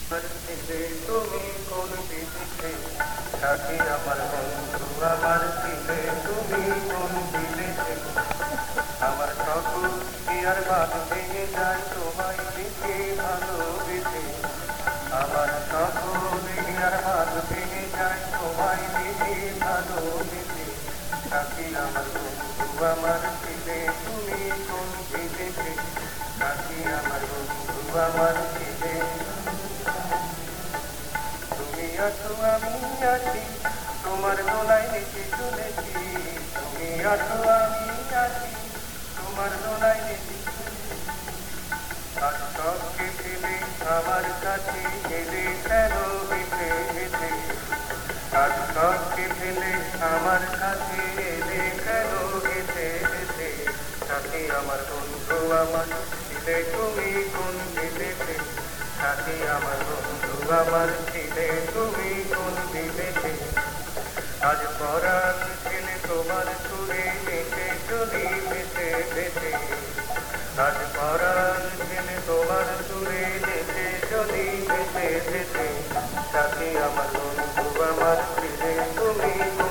ছিলে তুমি কোন বিদেশে, সাথী আমার বন্ধু আমার ছিলে তুমি কোন বিদেশে। আমার সকল কি আর বাদ ভেঙে যায় তোমায় দেখে ভালোবেসে। আমার সকল কি আর বাদ ভেঙে যায় তোমায় দেখে ভালোবেসে। সাথী আমার বন্ধু আমার ছিলে তুমি কোন বিদেশে, সাথী আমার বন্ধু আমার ছিলে। তুমি আছো আমি আছি, তোমার দোলায় নেচে চলেছি। তুমি আছো আমি আছি, তোমার দোলায় নেচে। আজ সবকে ফেলে আমার কাছে এলে কেন হেঁটে হেঁটে। আজ সবকে ফেলে আমার কাছে এলে কেন হেঁটে হেঁটে। সাথী আমার বন্ধু আমার ছিলে তুমি কোন বিদেশে, সাথী আমার বন্ধু আমার ছিলে তুমি কোন বিদেশে। আজ পরাণ ছেলে তোমার সুরে নেচে চলি ভেসে ভেসে। আজ পরাণ ছেলে তোমার সুরে নেচে চলি ভেসে ভেসে। সাথী আমার বন্ধু আমার ছিলে তুমি